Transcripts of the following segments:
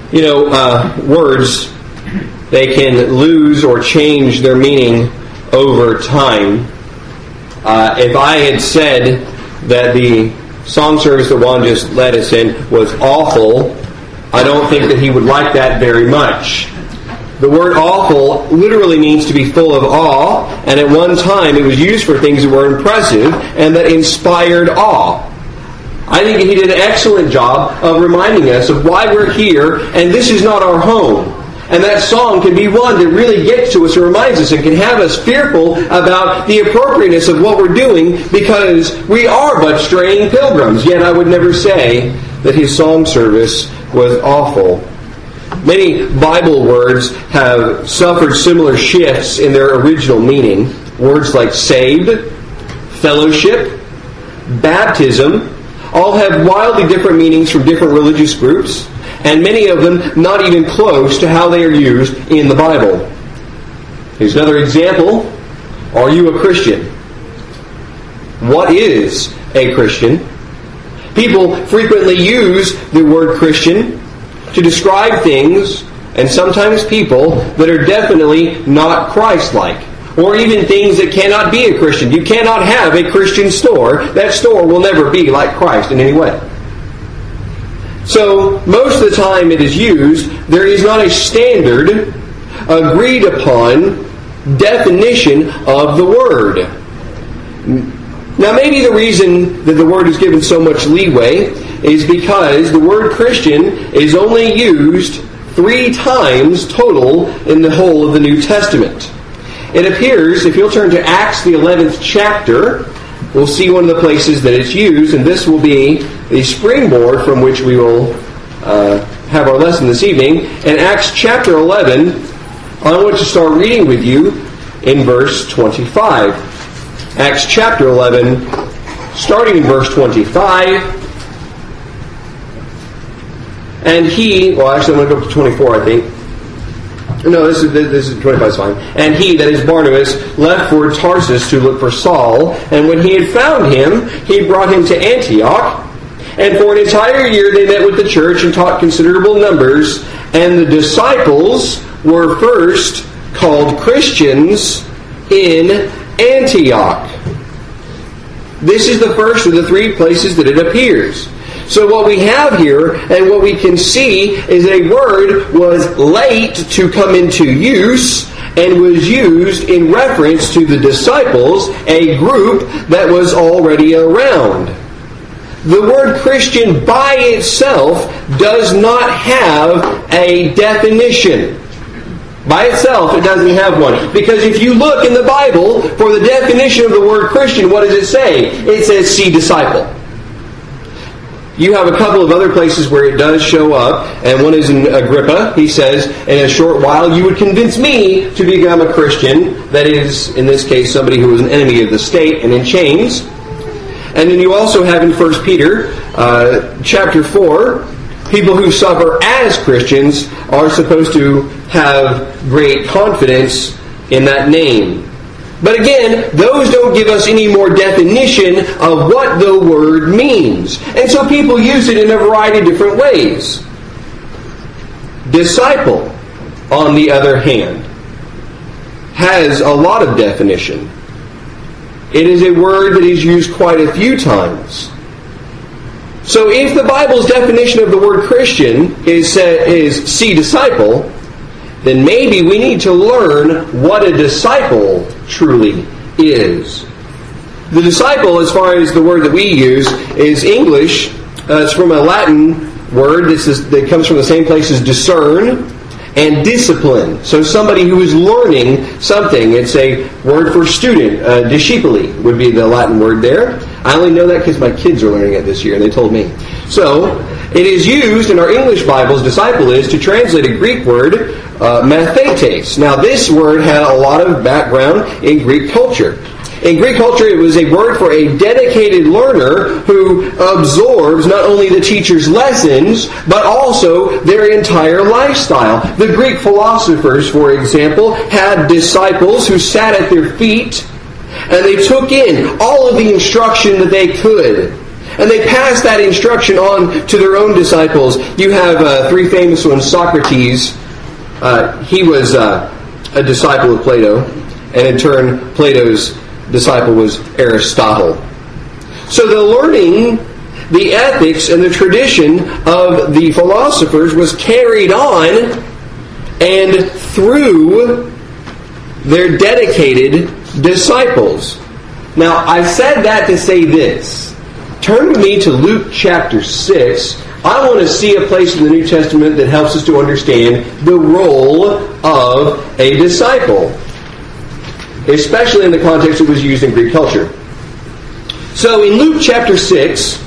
Words, they can lose or change their meaning over time. If I had said that the song service that Juan just led us in was awful, I don't think that he would like that very much. The word awful literally means to be full of awe, and at one time it was used for things that were impressive and that inspired awe. I think he did an excellent job of reminding us of why we're here, and this is not our home. And that song can be one that really gets to us and reminds us and can have us fearful about the appropriateness of what we're doing, because we are but straying pilgrims. Yet I would never say that his song service was awful. Many Bible words have suffered similar shifts in their original meaning. Words like saved, fellowship, baptism, all have wildly different meanings from different religious groups, and many of them not even close to how they are used in the Bible. Here's another example. Are you a Christian? What is a Christian? People frequently use the word Christian to describe things, and sometimes people, that are definitely not Christ-like, or even things that cannot be a Christian. You cannot have a Christian store. That store will never be like Christ in any way. So, most of the time it is used, there is not a standard, agreed upon definition of the word. Now, maybe the reason that the word is given so much leeway is because the word Christian is only used 3 times total in the whole of the New Testament. It appears, if you'll turn to Acts the 11th chapter, we'll see one of the places that it's used, and this will be the springboard from which we will have our lesson this evening. In Acts chapter 11, I want to start reading with you in verse 25. Acts chapter 11, starting in verse 25. And he, well, actually I'm going to go up to 24, I think. No, this is 25 is fine. And he, that is Barnabas, left for Tarsus to look for Saul. And when he had found him, he brought him to Antioch. And for an entire year they met with the church and taught considerable numbers. And the disciples were first called Christians in Antioch. This is the first of the 3 places that it appears. So what we have here, and what we can see, is a word was late to come into use, and was used in reference to the disciples, a group that was already around. The word Christian by itself does not have a definition. By itself, it doesn't have one. Because if you look in the Bible for the definition of the word Christian, what does it say? It says, see disciple. You have a couple of other places where it does show up, and one is in Agrippa. He says, in a short while you would convince me to become a Christian. That is, in this case, somebody who was an enemy of the state and in chains. And then you also have in 1 Peter chapter 4, people who suffer as Christians are supposed to have great confidence in that name. But again, those don't give us any more definition of what the word means. And so people use it in a variety of different ways. Disciple, on the other hand, has a lot of definition. It is a word that is used quite a few times. So if the Bible's definition of the word Christian is see disciple, then maybe we need to learn what a disciple truly is. The disciple, as far as the word that we use, is English. It's from a Latin word that comes from the same place as discern and discipline. So somebody who is learning something. It's a word for student. Discipuli would be the Latin word there. I only know that because my kids are learning it this year, and they told me. So, it is used in our English Bibles, disciple is, to translate a Greek word, mathetes. Now, this word had a lot of background in Greek culture. In Greek culture, it was a word for a dedicated learner who absorbs not only the teacher's lessons, but also their entire lifestyle. The Greek philosophers, for example, had disciples who sat at their feet, and they took in all of the instruction that they could. And they passed that instruction on to their own disciples. You have three famous ones. Socrates, he was a disciple of Plato, and in turn, Plato's disciple was Aristotle. So the learning, the ethics, and the tradition of the philosophers was carried on and through their dedicated disciples. Now, I said that to say this. Turn with me to Luke chapter 6. I want to see a place in the New Testament that helps us to understand the role of a disciple, especially in the context it was used in Greek culture. So in Luke chapter 6,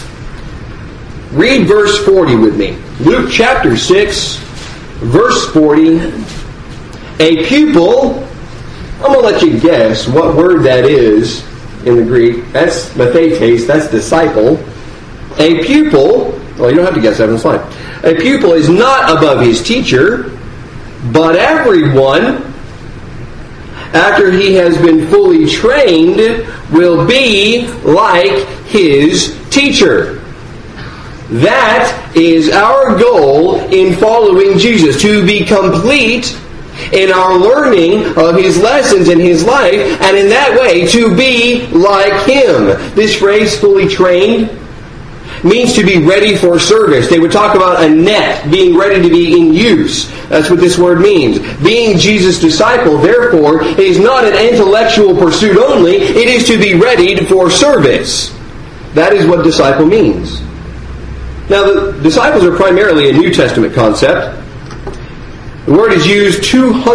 read verse 40 with me. Luke chapter 6, verse 40. A pupil, I'm going to let you guess what word that is in the Greek. That's mathetes, that's disciple. A pupil, well, you don't have to guess that, that's fine. A pupil is not above his teacher, but everyone, after he has been fully trained, will be like his teacher. That is our goal in following Jesus, to be complete in our learning of His lessons in His life, and in that way to be like Him. This phrase, fully trained, means to be ready for service. They would talk about a net being ready to be in use. That's what this word means. Being Jesus' disciple, therefore, is not an intellectual pursuit only. It is to be readied for service. That is what disciple means. Now, the disciples are primarily a New Testament concept. The word is used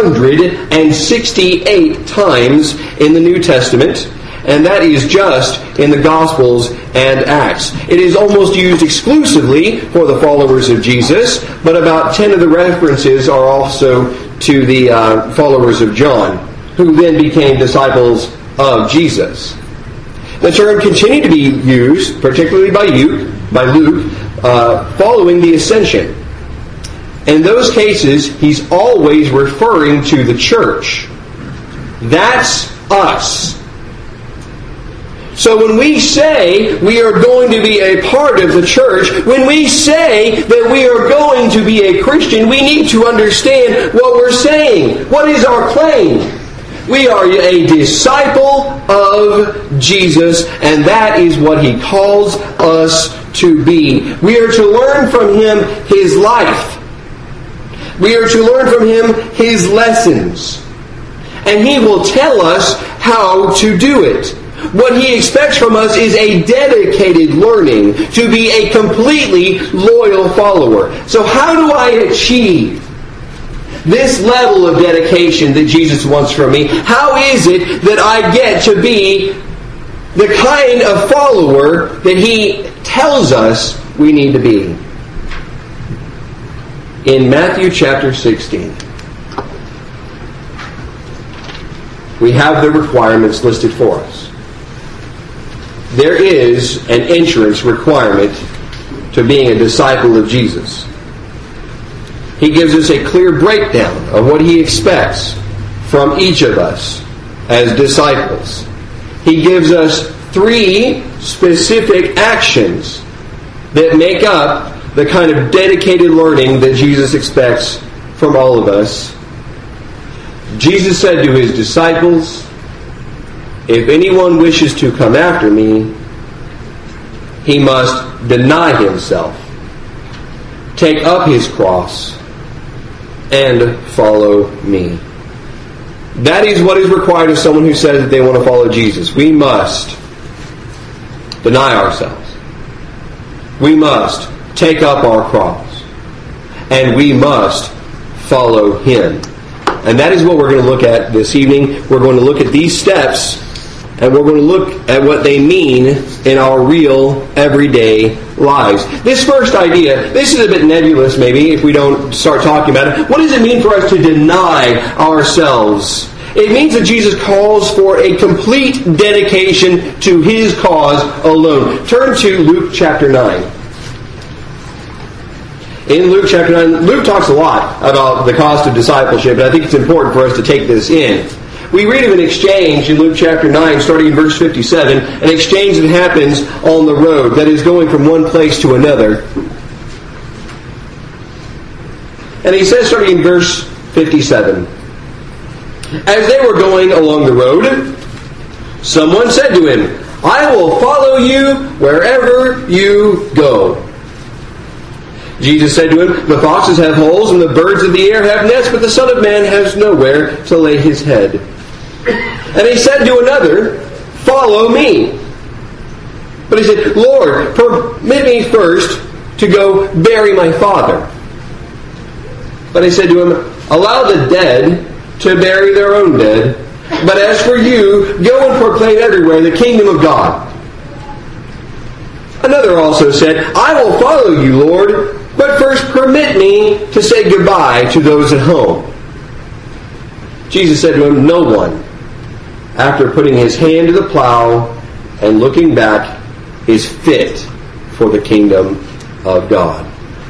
268 times in the New Testament, and that is just in the Gospels and Acts. It is almost used exclusively for the followers of Jesus, but about 10 of the references are also to the followers of John, who then became disciples of Jesus. The term continued to be used, particularly by Luke, following the ascension. In those cases, he's always referring to the church. That's us. So when we say we are going to be a part of the church, when we say that we are going to be a Christian, we need to understand what we're saying. What is our claim? We are a disciple of Jesus, and that is what He calls us to be. We are to learn from Him His life. We are to learn from Him His lessons. And He will tell us how to do it. What He expects from us is a dedicated learning, to be a completely loyal follower. So how do I achieve this level of dedication that Jesus wants from me? How is it that I get to be the kind of follower that He tells us we need to be? In Matthew chapter 16, we have the requirements listed for us. There is an entrance requirement to being a disciple of Jesus. He gives us a clear breakdown of what He expects from each of us as disciples. He gives us 3 specific actions that make up the kind of dedicated learning that Jesus expects from all of us. Jesus said to His disciples, "If anyone wishes to come after me, he must deny himself, take up his cross, and follow me." That is what is required of someone who says that they want to follow Jesus. We must deny ourselves. We must take up our cross. And we must follow Him. And that is what we're going to look at this evening. We're going to look at these steps, and we're going to look at what they mean in our real, everyday lives. This first idea, this is a bit nebulous maybe if we don't start talking about it. What does it mean for us to deny ourselves? It means that Jesus calls for a complete dedication to His cause alone. Turn to Luke chapter 9. In Luke chapter 9, Luke talks a lot about the cost of discipleship, and I think it's important for us to take this in. we read of an exchange in Luke chapter 9, starting in verse 57, an exchange that happens on the road, that is going from one place to another. And he says, starting in verse 57, as they were going along the road, someone said to him, I will follow you wherever you go. Jesus said to him, the foxes have holes and the birds of the air have nests, but the Son of Man has nowhere to lay his head. And he said to another, follow me. But he said, Lord, permit me first to go bury my father. But he said to him, allow the dead to bury their own dead, but as for you, go and proclaim everywhere the kingdom of God. Another also said, I will follow you, Lord, but first permit me to say goodbye to those at home. Jesus said to him, no one, after putting his hand to the plow and looking back, is fit for the kingdom of God.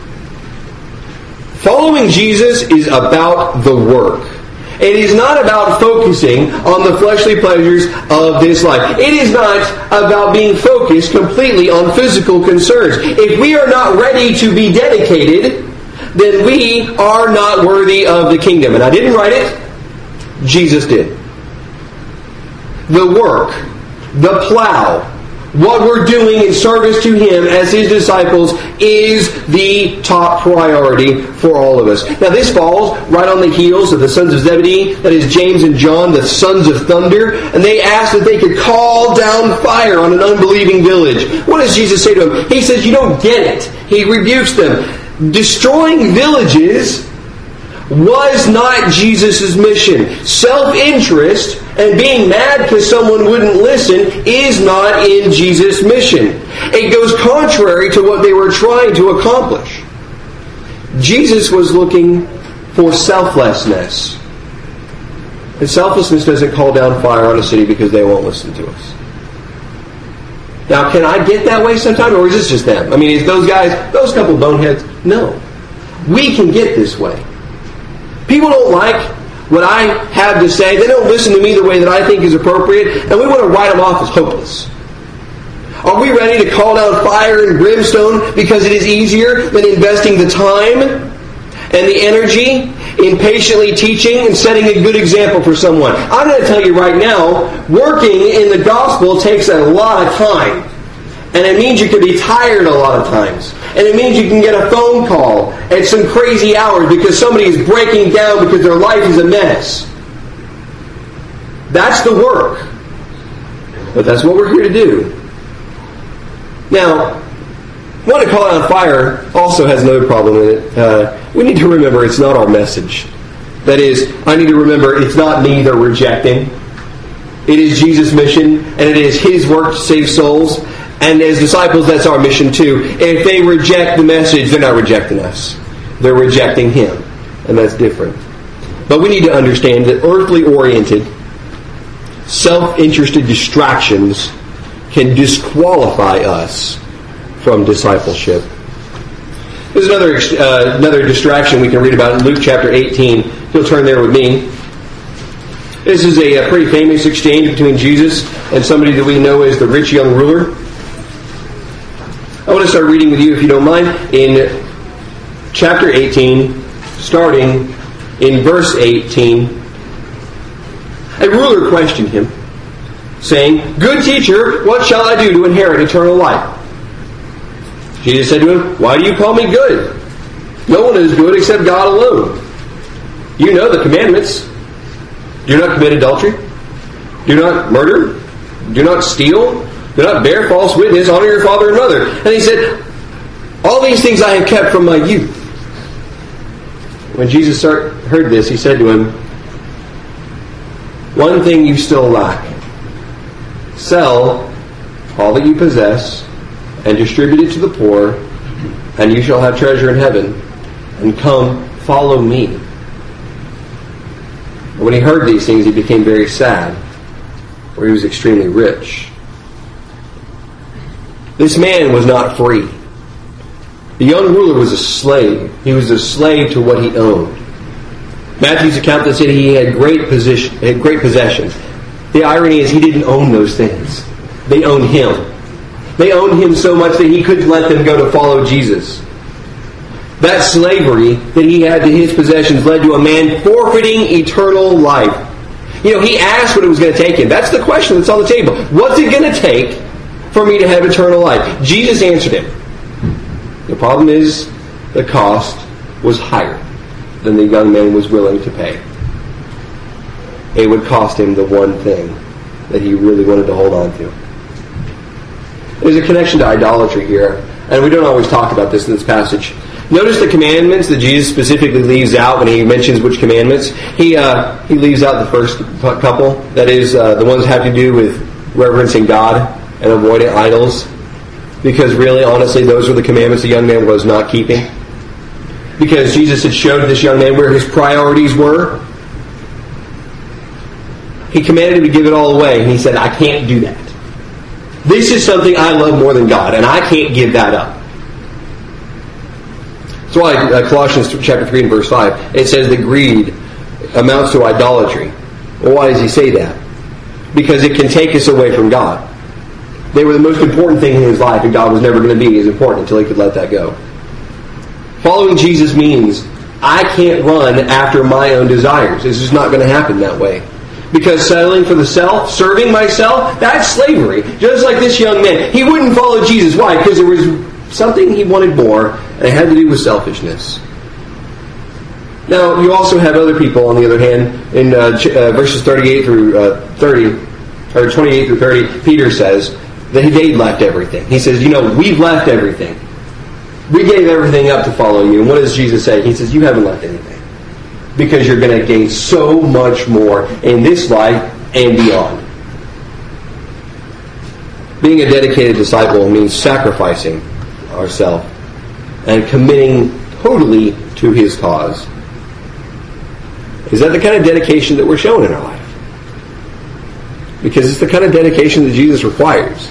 Following Jesus is about the work. It is not about focusing on the fleshly pleasures of this life. It is not about being focused completely on physical concerns. If we are not ready to be dedicated, then we are not worthy of the kingdom. And I didn't write it. Jesus did. The work, the plow, what we're doing in service to Him as His disciples is the top priority for all of us. Now this falls right on the heels of the sons of Zebedee, that is James and John, the sons of thunder, and they asked that they could call down fire on an unbelieving village. What does Jesus say to them? He says, you don't get it. He rebukes them. Destroying villages was not Jesus' mission. Self-interest and being mad because someone wouldn't listen is not in Jesus' mission. It goes contrary to what they were trying to accomplish. Jesus was looking for selflessness. And selflessness doesn't call down fire on a city because they won't listen to us. Now, can I get that way sometime, or is this just them? I mean, is those guys, those couple boneheads? No. We can get this way. People don't like what I have to say. They don't listen to me the way that I think is appropriate, and we want to write them off as hopeless. Are we ready to call down fire and brimstone because it is easier than investing the time and the energy in patiently teaching and setting a good example for someone? I'm going to tell you right now, working in the gospel takes a lot of time. And it means you can be tired a lot of times. And it means you can get a phone call at some crazy hours because somebody is breaking down because their life is a mess. That's the work. But that's what we're here to do. Now, want to call out fire also has another problem in it. We need to remember it's not our message. That is, I need to remember it's not me they're rejecting. It is Jesus' mission, and it is His work to save souls. And as disciples, that's our mission too. If they reject the message, they're not rejecting us. They're rejecting Him. And that's different. But we need to understand that earthly-oriented, self-interested distractions can disqualify us from discipleship. There's another distraction we can read about in Luke chapter 18. If you'll turn there with me. This is a pretty famous exchange between Jesus and somebody that we know as the rich young ruler. I want to start reading with you, if you don't mind, in chapter 18, starting in verse 18. A ruler questioned him, saying, "Good teacher, what shall I do to inherit eternal life?" Jesus said to him, "Why do you call me good? No one is good except God alone. You know the commandments. Do not commit adultery. Do not murder. Do not steal. Do not bear false witness. Honor your father and mother." And he said, "All these things I have kept from my youth." When Jesus heard this, he said to him, "One thing you still lack. Sell all that you possess and distribute it to the poor, and you shall have treasure in heaven. And come, follow me." And when he heard these things, he became very sad, for he was extremely rich. This man was not free. The young ruler was a slave. He was a slave to what he owned. Matthew's account that said he had great possessions. The irony is he didn't own those things. They owned him. They owned him so much that he couldn't let them go to follow Jesus. That slavery that he had to his possessions led to a man forfeiting eternal life. He asked what it was going to take him. That's the question that's on the table. What's it going to take for me to have eternal life? Jesus answered him. The problem is the cost was higher than the young man was willing to pay. It would cost him the one thing that he really wanted to hold on to. There's a connection to idolatry here, and we don't always talk about this in this passage. Notice the commandments that Jesus specifically leaves out when he mentions which commandments. He leaves out the first couple. That is, the ones that have to do with reverencing God and avoiding idols. Because really, honestly, those were the commandments the young man was not keeping. Because Jesus had showed this young man where his priorities were. He commanded him to give it all away, and he said, I can't do that. This is something I love more than God, and I can't give that up. That's why Colossians chapter 3 and verse 5, it says that greed amounts to idolatry. Well, why does he say that? Because it can take us away from God. They were the most important thing in his life, and God was never going to be as important until he could let that go. Following Jesus means I can't run after my own desires. This is not going to happen that way. Because settling for the self, serving myself, that's slavery. Just like this young man. He wouldn't follow Jesus. Why? Because there was something he wanted more, and it had to do with selfishness. Now, you also have other people, on the other hand, in verses 38 through 30, or 28 through 30, Peter says that they left everything. He says, we've left everything. We gave everything up to follow you. And what does Jesus say? He says, you haven't left anything. Because you're going to gain so much more in this life and beyond. Being a dedicated disciple means sacrificing ourselves and committing totally to his cause. Is that the kind of dedication that we're showing in our life? Because it's the kind of dedication that Jesus requires.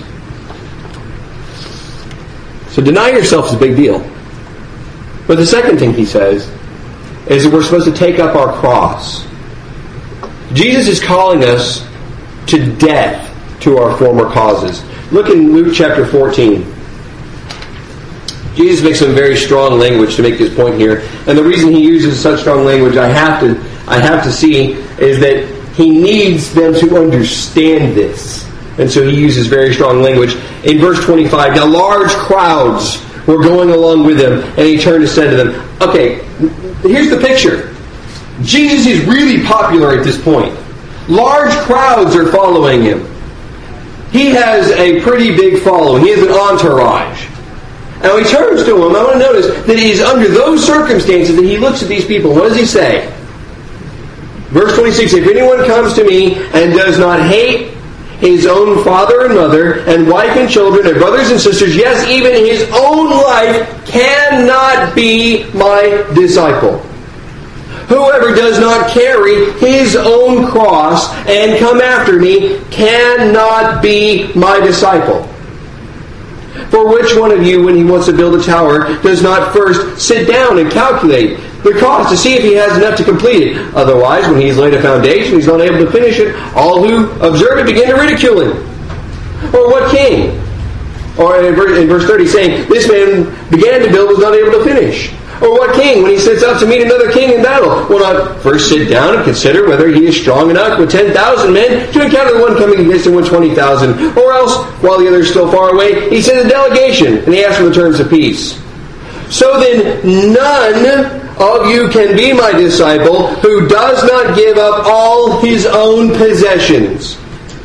So deny yourself is a big deal. But the second thing he says is that we're supposed to take up our cross. Jesus is calling us to death to our former causes. Look in Luke chapter 14. Jesus makes some very strong language to make this point here. And the reason he uses such strong language I have to see is that he needs them to understand this. And so he uses very strong language. In verse 25, now large crowds were going along with him, and he turned and said to them, okay, here's the picture. Jesus is really popular at this point. Large crowds are following him. He has a pretty big following. He has an entourage. And when he turns to him, I want to notice that it is under those circumstances that he looks at these people. What does he say? Verse 26, if anyone comes to me and does not hate his own father and mother, and wife and children, and brothers and sisters, yes, even his own life, cannot be my disciple. Whoever does not carry his own cross and come after me cannot be my disciple. For which one of you, when he wants to build a tower, does not first sit down and calculate the cost to see if he has enough to complete it? Otherwise, when he's laid a foundation, he's not able to finish it. All who observe it begin to ridicule him. Or what king? Or in verse 30 saying, this man began to build, was not able to finish. Or what king, when he sets out to meet another king in battle, will not first sit down and consider whether he is strong enough with 10,000 men to encounter the one coming against him with 20,000? Or else, while the other is still far away, he sends a delegation, and he asks for the terms of peace. So then, none of you can be my disciple who does not give up all his own possessions.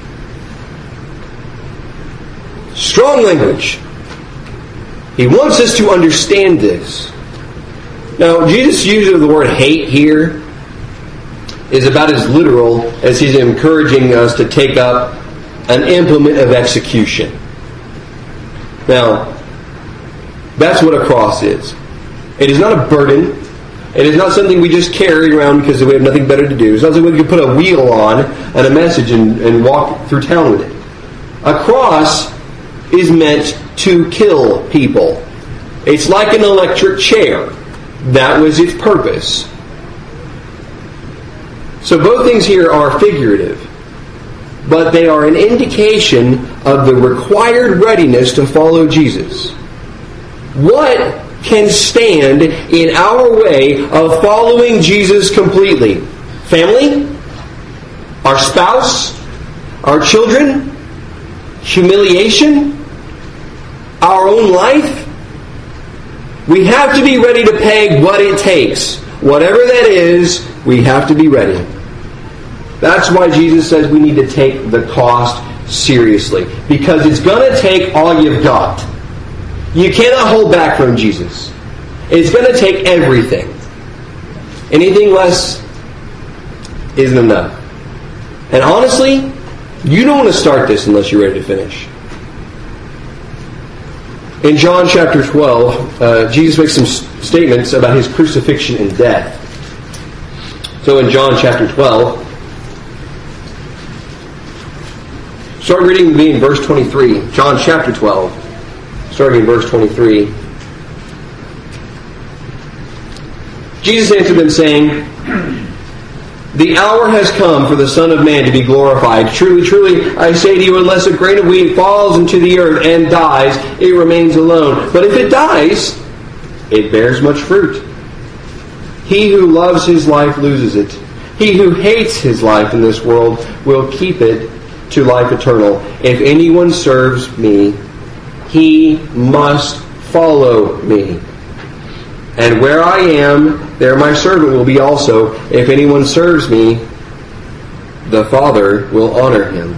Strong language. He wants us to understand this. Now, Jesus' use of the word hate here is about as literal as he's encouraging us to take up an implement of execution. Now, that's what a cross is. It is not a burden. It is not something we just carry around because we have nothing better to do. It's not something we can put a wheel on and a message and walk through town with it. A cross is meant to kill people. It's like an electric chair. That was its purpose. So both things here are figurative, but they are an indication of the required readiness to follow Jesus. What can stand in our way of following Jesus completely? Family? Our spouse? Our children? Humiliation? Our own life? We have to be ready to pay what it takes. Whatever that is, we have to be ready. That's why Jesus says we need to take the cost seriously. Because it's going to take all you've got. You cannot hold back from Jesus. It's going to take everything. Anything less isn't enough. And honestly, you don't want to start this unless you're ready to finish. In John chapter 12, Jesus makes some statements about his crucifixion and death. So in John chapter 12, start reading with me in verse 23. John chapter 12, starting in verse 23. Jesus answered them, saying, "The hour has come for the Son of Man to be glorified. Truly, truly, I say to you, unless a grain of wheat falls into the earth and dies, it remains alone. But if it dies, it bears much fruit. He who loves his life loses it. He who hates his life in this world will keep it to life eternal. If anyone serves me, he must follow me. And where I am, there my servant will be also. If anyone serves me, the Father will honor him."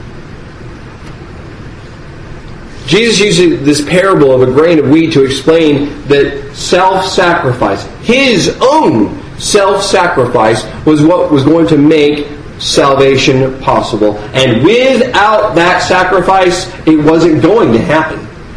Jesus uses this parable of a grain of wheat to explain that self-sacrifice, his own self-sacrifice, was what was going to make salvation possible. And without that sacrifice, it wasn't going to happen.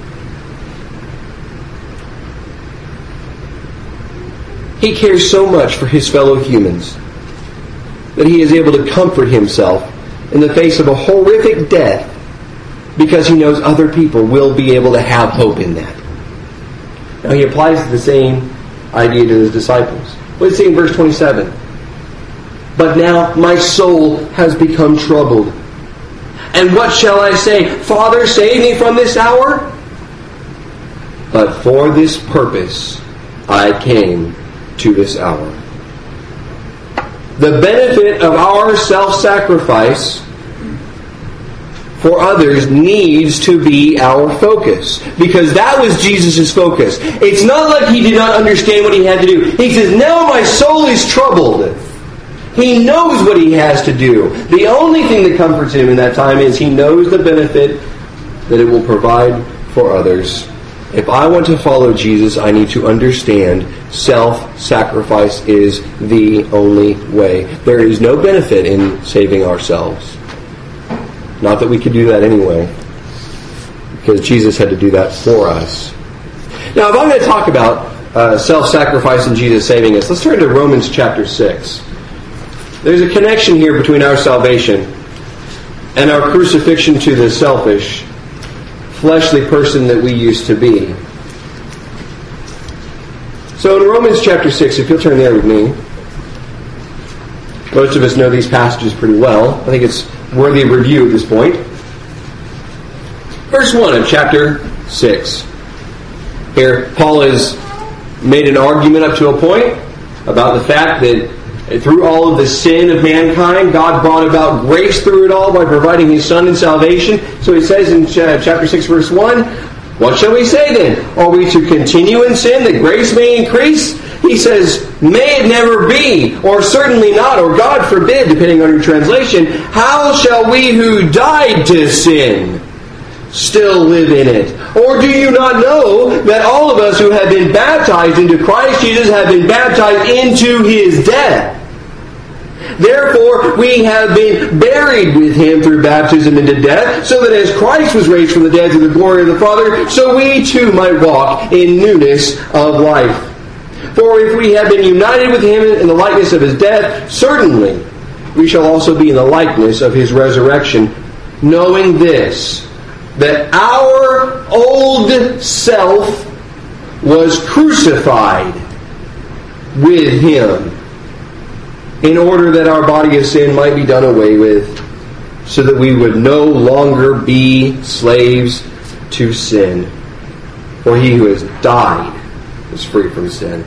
He cares so much for his fellow humans that he is able to comfort himself in the face of a horrific death because he knows other people will be able to have hope in that. Now he applies the same idea to his disciples. Let's see in verse 27. "But now my soul has become troubled. And what shall I say? Father, save me from this hour? But for this purpose I came to this hour." The benefit of our self-sacrifice for others needs to be our focus. Because that was Jesus' focus. It's not like he did not understand what he had to do. He says, now my soul is troubled. He knows what he has to do. The only thing that comforts him in that time is he knows the benefit that it will provide for others. If I want to follow Jesus, I need to understand self-sacrifice is the only way. There is no benefit in saving ourselves. Not that we could do that anyway, because Jesus had to do that for us. Now, if I'm going to talk about self-sacrifice and Jesus saving us, let's turn to Romans chapter 6. There's a connection here between our salvation and our crucifixion to the selfish, fleshly person that we used to be. So in Romans chapter 6, if you'll turn there with me, most of us know these passages pretty well. I think it's worthy of review at this point. Verse 1 of chapter 6. Here, Paul has made an argument up to a point about the fact that through all of the sin of mankind, God brought about grace through it all by providing His Son in salvation. So he says in chapter 6, verse 1, what shall we say then? Are we to continue in sin that grace may increase? He says, may it never be, or certainly not, or God forbid, depending on your translation. How shall we who died to sin still live in it? Or do you not know that all of us who have been baptized into Christ Jesus have been baptized into His death? Therefore, we have been buried with Him through baptism into death, so that as Christ was raised from the dead through the glory of the Father, so we too might walk in newness of life. For if we have been united with Him in the likeness of His death, certainly we shall also be in the likeness of His resurrection, knowing this, that our old self was crucified with Him, in order that our body of sin might be done away with, so that we would no longer be slaves to sin. For he who has died is free from sin.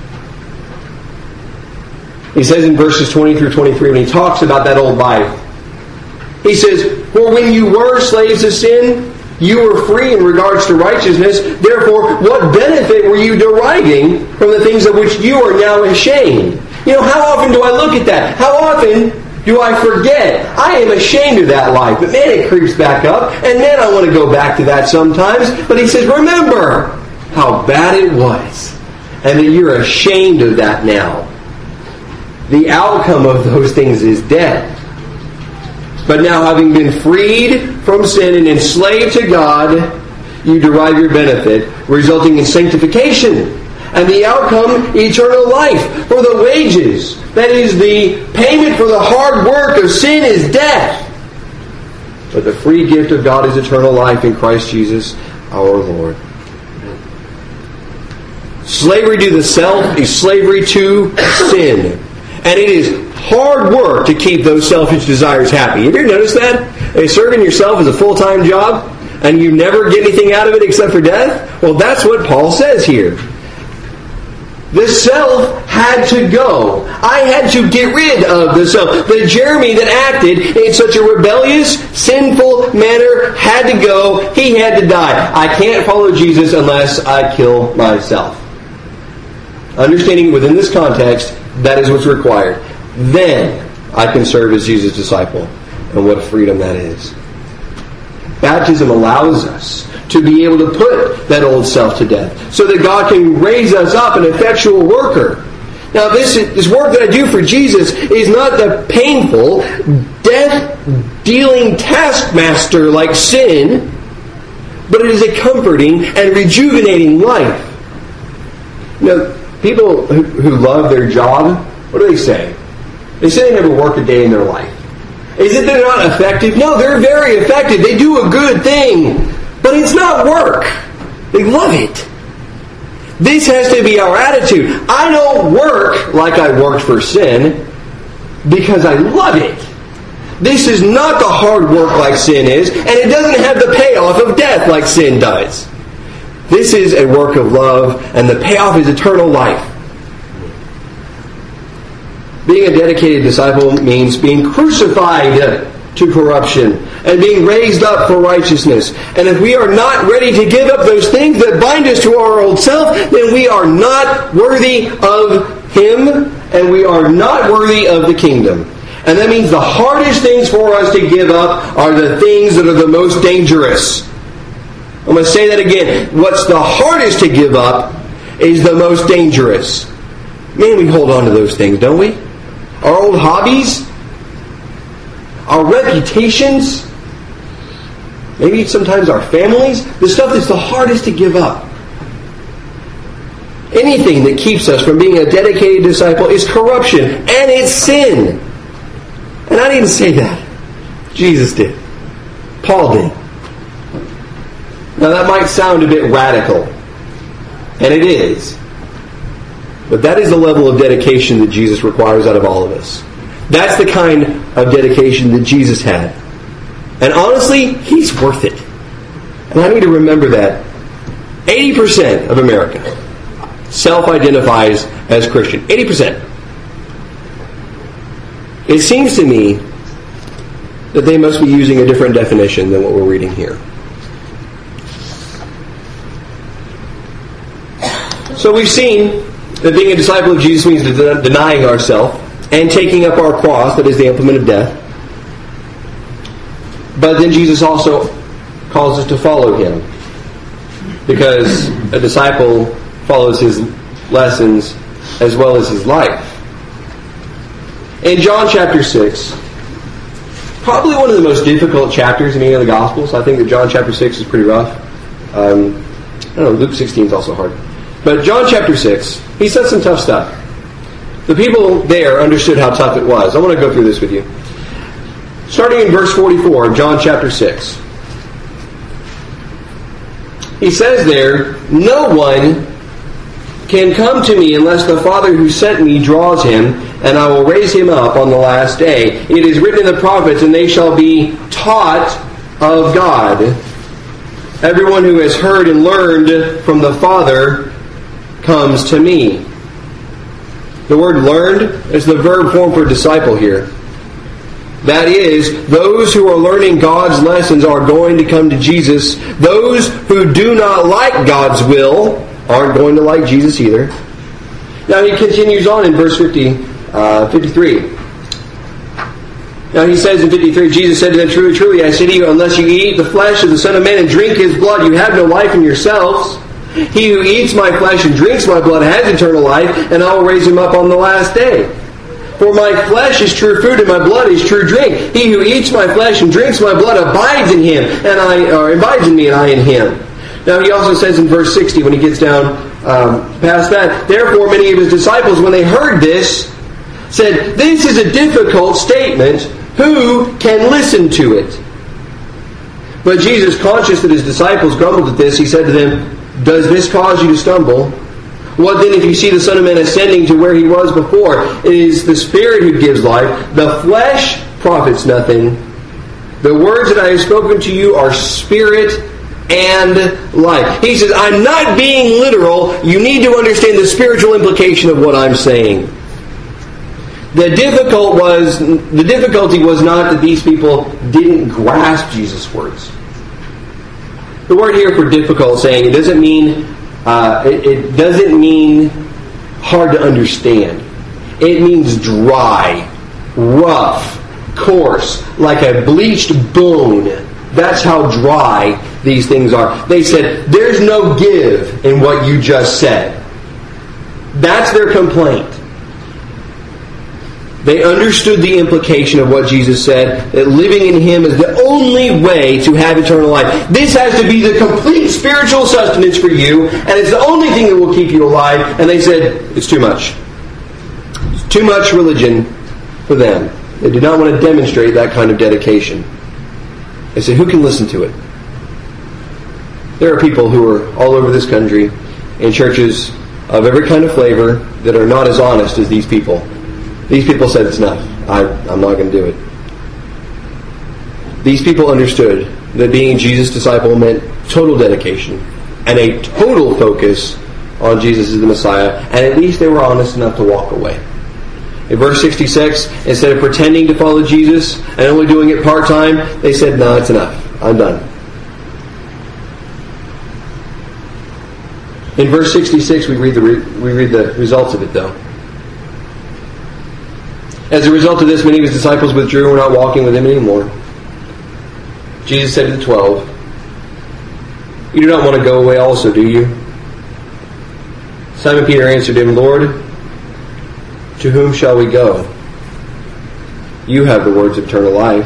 He says in verses 20 through 23, when he talks about that old life, he says, for when you were slaves of sin, you were free in regards to righteousness. Therefore, what benefit were you deriving from the things of which you are now ashamed? You know, how often do I look at that? How often do I forget? I am ashamed of that life. But man, it creeps back up. And man, I want to go back to that sometimes. But he says, remember how bad it was. And that you're ashamed of that now. The outcome of those things is death. But now, having been freed from sin and enslaved to God, you derive your benefit, resulting in sanctification. And the outcome, eternal life. For the wages, that is the payment for the hard work of sin, is death. But the free gift of God is eternal life in Christ Jesus our Lord. Slavery to the self is slavery to sin. And it is hard work to keep those selfish desires happy. Have you ever noticed that? Serving yourself as a full-time job, and you never get anything out of it except for death? Well, that's what Paul says here. The self had to go. I had to get rid of the self. The Jeremy that acted in such a rebellious, sinful manner had to go. He had to die. I can't follow Jesus unless I kill myself. Understanding within this context, that is what's required. Then I can serve as Jesus' disciple. And what a freedom that is. Baptism allows us to be able to put that old self to death, so that God can raise us up an effectual worker. Now this work that I do for Jesus is not the painful, death-dealing taskmaster like sin, but it is a comforting and rejuvenating life. You know, people who love their job, what do they say? They say they never work a day in their life. Is it they're not effective? No, they're very effective. They do a good thing. But it's not work. They love it. This has to be our attitude. I don't work like I worked for sin because I love it. This is not the hard work like sin is, and it doesn't have the payoff of death like sin does. This is a work of love, and the payoff is eternal life. Being a dedicated disciple means being crucified to corruption and being raised up for righteousness. And if we are not ready to give up those things that bind us to our old self, then we are not worthy of Him, and we are not worthy of the kingdom. And that means the hardest things for us to give up are the things that are the most dangerous. I'm going to say that again. What's the hardest to give up is the most dangerous. Man, we hold on to those things, don't we? Our old hobbies, our reputations, maybe sometimes our families, the stuff that's the hardest to give up. Anything that keeps us from being a dedicated disciple is corruption, and it's sin. And I didn't say that. Jesus did. Paul did. Now that might sound a bit radical, and it is. But that is the level of dedication that Jesus requires out of all of us. That's the kind of dedication that Jesus had. And honestly, He's worth it. And I need to remember that 80% of America self-identifies as Christian. 80%. It seems to me that they must be using a different definition than what we're reading here. So we've seen that being a disciple of Jesus means denying ourselves and taking up our cross, that is the implement of death. But then Jesus also calls us to follow Him, because a disciple follows His lessons as well as His life. In John chapter 6, probably one of the most difficult chapters in any of the Gospels. I think that John chapter 6 is pretty rough. I don't know, Luke 16 is also hard. But John chapter 6, he said some tough stuff. The people there understood how tough it was. I want to go through this with you. Starting in verse 44 of John chapter 6. He says there, "No one can come to me unless the Father who sent me draws him, and I will raise him up on the last day. It is written in the prophets, and they shall be taught of God. Everyone who has heard and learned from the Father comes to me. The word learned is the verb form for disciple here. That is, those who are learning God's lessons are going to come to Jesus. Those who do not like God's will aren't going to like Jesus either. Now he continues on in verse 53. Now he says in 53, Jesus said to them, Truly, truly, I say to you, unless you eat the flesh of the Son of Man and drink his blood, you have no life in yourselves. He who eats my flesh and drinks my blood has eternal life, and I will raise him up on the last day. For my flesh is true food, and my blood is true drink. He who eats my flesh and drinks my blood abides in him, abides in me, and I in him. Now he also says in verse 60, when he gets down past that, therefore many of his disciples, when they heard this, said, This is a difficult statement. Who can listen to it? But Jesus, conscious that his disciples grumbled at this, he said to them, Does this cause you to stumble? What then if you see the Son of Man ascending to where he was before? It is the Spirit who gives life. The flesh profits nothing. The words that I have spoken to you are spirit and life. He says, I'm not being literal. You need to understand the spiritual implication of what I'm saying. The difficulty was not that these people didn't grasp Jesus' words. The word here for difficult saying, it doesn't mean hard to understand. It means dry, rough, coarse, like a bleached bone. That's how dry these things are. They said, there's no give in what you just said. That's their complaint. They understood the implication of what Jesus said, that living in him is the only way to have eternal life. This has to be the complete spiritual sustenance for you, and it's the only thing that will keep you alive. And they said, it's too much. It's too much religion for them. They did not want to demonstrate that kind of dedication. They said, who can listen to it? There are people who are all over this country in churches of every kind of flavor that are not as honest as these people. These people said it's enough. I'm not going to do it. These people understood that being Jesus' disciple meant total dedication and a total focus on Jesus as the Messiah, and at least they were honest enough to walk away. In verse 66, instead of pretending to follow Jesus and only doing it part-time, they said, no, it's enough. I'm done. In verse 66, we read the results of it, though. As a result of this, many of his disciples withdrew and were not walking with him anymore. Jesus said to the 12, You do not want to go away also, do you? Simon Peter answered him, Lord, to whom shall we go? You have the words of eternal life.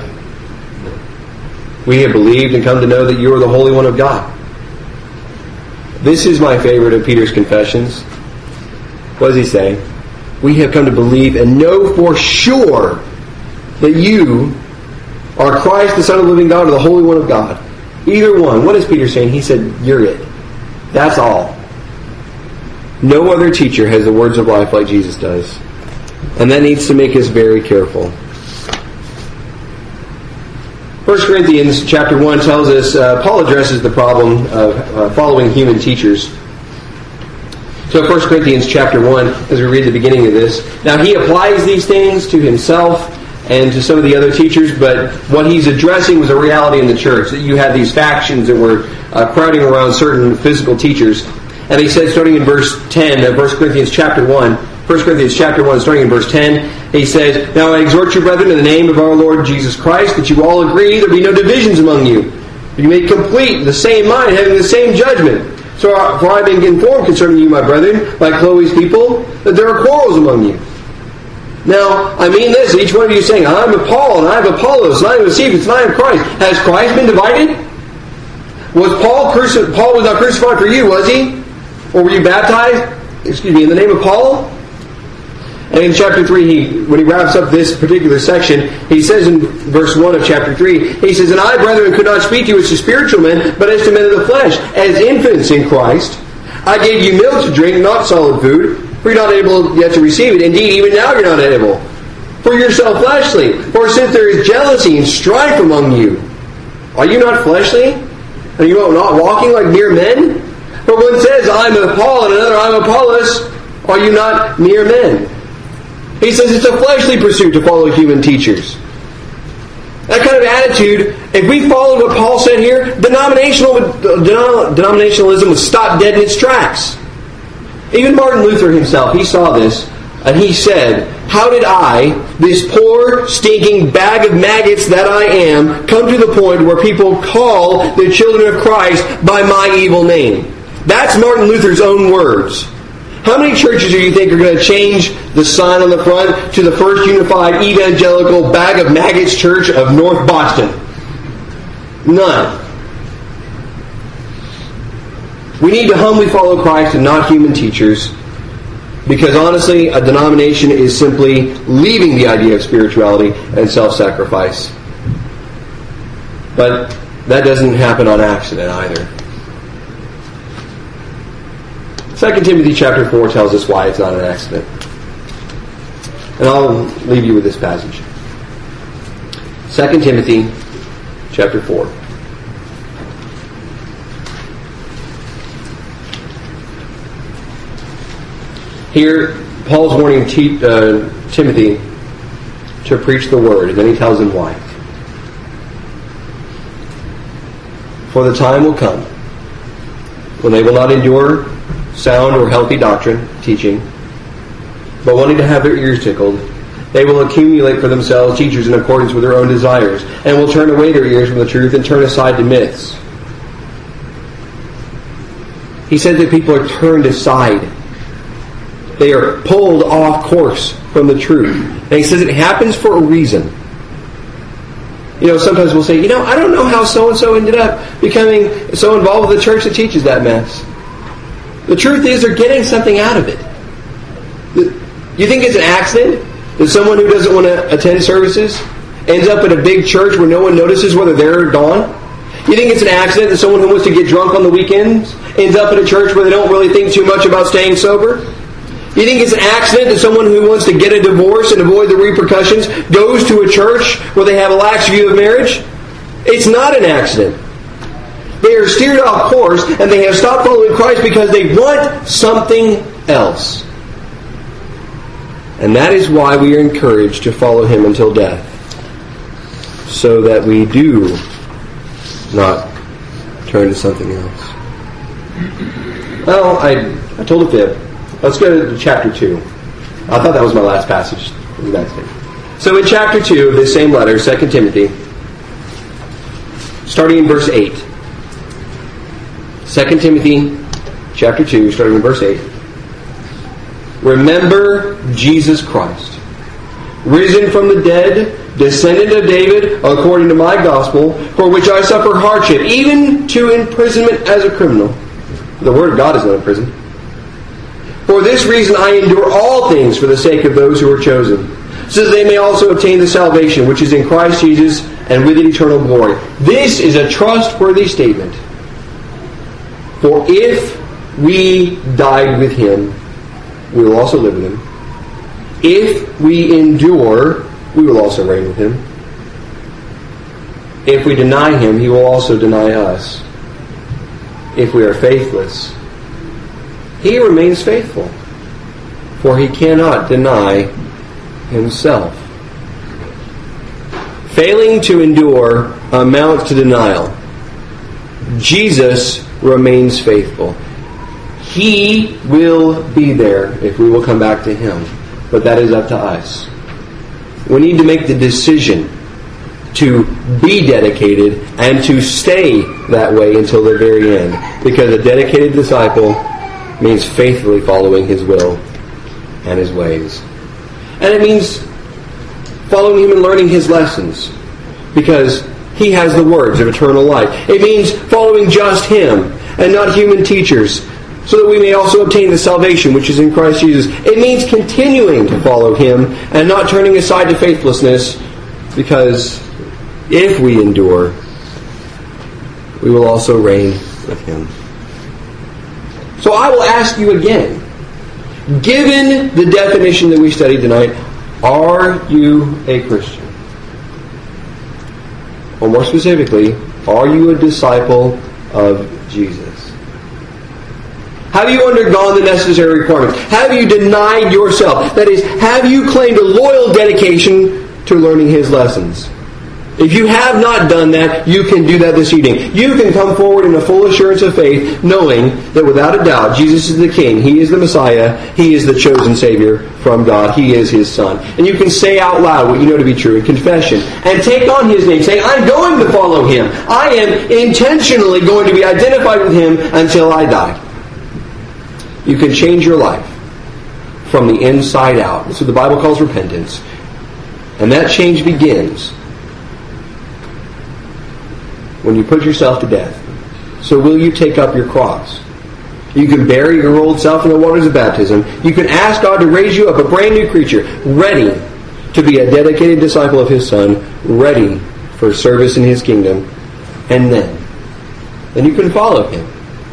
We have believed and come to know that you are the Holy One of God. This is my favorite of Peter's confessions. What does he say? We have come to believe and know for sure that you are Christ, the Son of the living God, or the Holy One of God. Either one. What is Peter saying? He said, you're it. That's all. No other teacher has the words of life like Jesus does. And that needs to make us very careful. 1 Corinthians chapter 1 tells us, Paul addresses the problem of following human teachers. So 1 Corinthians chapter 1, as we read the beginning of this, now he applies these things to himself and to some of the other teachers, but what he's addressing was a reality in the church, that you had these factions that were crowding around certain physical teachers. And he said, starting in verse 10 of 1 Corinthians chapter 1, 1 Corinthians chapter 1, starting in verse 10, he says, Now I exhort you, brethren, in the name of our Lord Jesus Christ, that you all agree, there be no divisions among you. You make complete the same mind, having the same judgment. For I have been informed concerning you, my brethren, by Chloe's people, that there are quarrels among you. Now, I mean this, each one of you is saying, I'm of Paul, and I am Apollos, and I am of Cephas, and I am Christ. Has Christ been divided? Was Paul was not crucified for you, was he? Or were you baptized, in the name of Paul? And in chapter 3, when he wraps up this particular section, he says in verse 1 of chapter 3, he says, And I, brethren, could not speak to you as to spiritual men, but as to men of the flesh, as infants in Christ. I gave you milk to drink, not solid food, for you're not able yet to receive it. Indeed, even now you're not able. For you're so fleshly. For since there is jealousy and strife among you, are you not fleshly? Are you not walking like mere men? For one says, I'm of Paul, and another, I'm of Apollos. Are you not mere men? He says it's a fleshly pursuit to follow human teachers. That kind of attitude, if we followed what Paul said here, denominationalism would stop dead in its tracks. Even Martin Luther himself, he saw this, and he said, how did I, this poor, stinking bag of maggots that I am, come to the point where people call the children of Christ by my evil name? That's Martin Luther's own words. How many churches do you think are going to change the sign on the front to the First Unified Evangelical Bag of Maggots Church of North Boston? None. We need to humbly follow Christ and not human teachers, because honestly, a denomination is simply leaving the idea of spirituality and self-sacrifice. But that doesn't happen on accident either. 2 Timothy chapter 4 tells us why it's not an accident. And I'll leave you with this passage. 2 Timothy chapter 4. Here, Paul's warning Timothy to preach the word, and then he tells him why. For the time will come when they will not endure sound or healthy doctrine, teaching, but wanting to have their ears tickled, they will accumulate for themselves teachers in accordance with their own desires, and will turn away their ears from the truth and turn aside to myths. He said that people are turned aside. They are pulled off course from the truth. And he says it happens for a reason. Sometimes we'll say, I don't know how so-and-so ended up becoming so involved with the church that teaches that mess. The truth is they're getting something out of it. You think it's an accident that someone who doesn't want to attend services ends up at a big church where no one notices whether they're gone? You think it's an accident that someone who wants to get drunk on the weekends ends up at a church where they don't really think too much about staying sober? You think it's an accident that someone who wants to get a divorce and avoid the repercussions goes to a church where they have a lax view of marriage? It's not an accident. They are steered off course, and they have stopped following Christ because they want something else. And that is why we are encouraged to follow Him until death, so that we do not turn to something else. Well, I told a fib. Let's go to chapter 2. I thought that was my last passage. So in chapter 2 of this same letter, 2 Timothy, starting in verse 8. 2 Timothy chapter 2, starting in verse 8. Remember Jesus Christ, risen from the dead, descendant of David, according to my gospel, for which I suffer hardship, even to imprisonment as a criminal. The word of God is not in prison. For this reason I endure all things for the sake of those who are chosen, so that they may also obtain the salvation which is in Christ Jesus and with it eternal glory. This is a trustworthy statement. For if we died with Him, we will also live with Him. If we endure, we will also reign with Him. If we deny Him, He will also deny us. If we are faithless, He remains faithful, for He cannot deny Himself. Failing to endure amounts to denial. Jesus remains faithful. He will be there if we will come back to Him. But that is up to us. We need to make the decision to be dedicated and to stay that way until the very end. Because a dedicated disciple means faithfully following His will and His ways. And it means following Him and learning His lessons, because He has the words of eternal life. It means following just Him and not human teachers, so that we may also obtain the salvation which is in Christ Jesus. It means continuing to follow Him and not turning aside to faithlessness, because if we endure, we will also reign with Him. So I will ask you again, given the definition that we studied tonight, are you a Christian? Or more specifically, are you a disciple of Jesus? Have you undergone the necessary requirements? Have you denied yourself? That is, have you claimed a loyal dedication to learning His lessons? If you have not done that, you can do that this evening. You can come forward in a full assurance of faith, knowing that without a doubt, Jesus is the King. He is the Messiah. He is the chosen Savior from God. He is His Son. And you can say out loud what you know to be true in confession. And take on His name, saying, I'm going to follow Him. I am intentionally going to be identified with Him until I die. You can change your life from the inside out. That's what the Bible calls repentance. And that change begins when you put yourself to death. So will you take up your cross? You can bury your old self in the waters of baptism. You can ask God to raise you up a brand new creature, ready to be a dedicated disciple of His Son, ready for service in His kingdom. And then you can follow Him.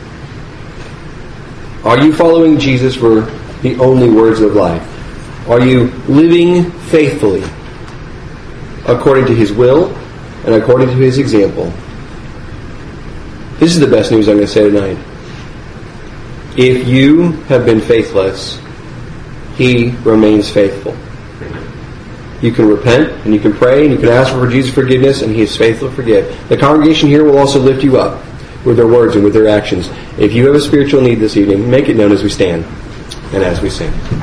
Are you following Jesus for the only words of life? Are you living faithfully according to His will and according to His example? This is the best news I'm going to say tonight. If you have been faithless, He remains faithful. You can repent, and you can pray, and you can ask for Jesus' forgiveness, and He is faithful to forgive. The congregation here will also lift you up with their words and with their actions. If you have a spiritual need this evening, make it known as we stand and as we sing.